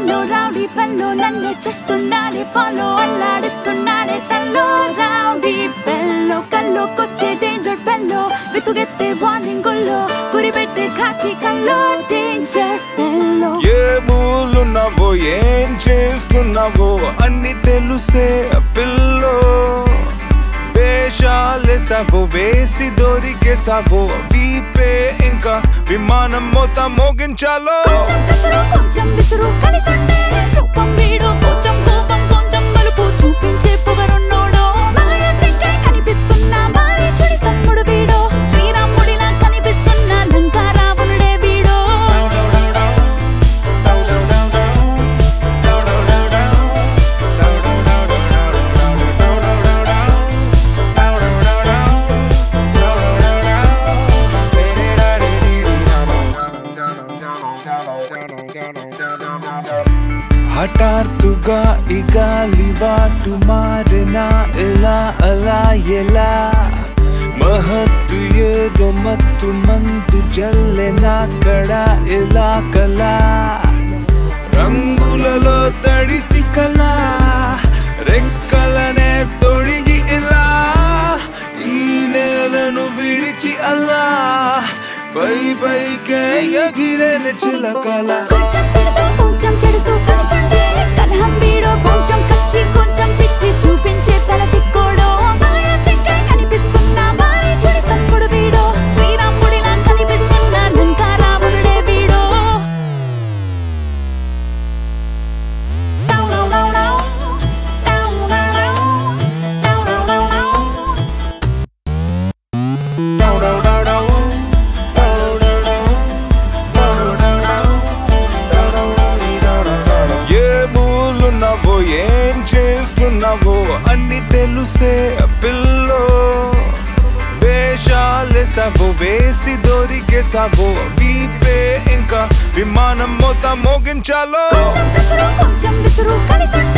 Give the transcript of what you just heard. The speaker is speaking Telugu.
fellow, rowdy fellow, నన్నే చేస్తున్నాడే follow, అల్లాడిస్తున్నాడే తల్లో. Rowdy fellow, కల్లోకొచ్చే danger fellow, విసుగెత్తే warning గొల్లో, గురిపెట్టే ఖాకి కల్లో. Danger fellow. ఏ మూలున్నావో ఏం చేస్తున్నావో అన్ని తెలుసే పిల్లో. వేషాలేసావో వేసి దొరికేసావో వీపే ఇంకా విమానం మొత్తం మోగించాలో. కొంచెం కసరు కొంచెం విసురు కలిసండే రూపం వీడు, కొంచెం కోపం కొంచెం మలుపు చూపించే పొగరున్నోడో. మాయ చెక్కే కనిపిస్తున్నా మారే చెడి తమ్ముడు వీడో, శ్రీరాముడిలా కనిపిస్తున్నా లంకా రావణుడే వీడో. హఠాత్తుగా ఈ గాలివాటు మారినా ఎలా అలా ఎలా, మహత్తు ఏదో మత్తు మందు జల్లెనా కడ ఎలా కలా. రంగులలో తడిసి కలా రెక్కలనే తొడిగి ఇలా, ఈ నేలను విడిచి అలా పై పైకే ఎగిరేన చిలకల. కొంచెం తిడుతూ కొంచెం చెడుతూ కలిసండే కలహం వీడో, కొంచెం కచ్చి కొంచెం పిచ్చి చూపించే తల తిక్కోడో. మాయ చెక్కే కనిపిస్తున్నా మారే చెడి తమ్ముడు వీడో, శ్రీరాముడిలా కనిపిస్తున్నా లంకా రావణుడే వీడో. ఏం చేస్తున్నావో అన్ని తెలుసే పిల్లో. వేషాలేసావో వేసి దొరికేసావో వీపే ఇంకా విమానం మొత్తం మోగించాలో. కొంచెం కసరు కొంచెం విసురు కలిసండే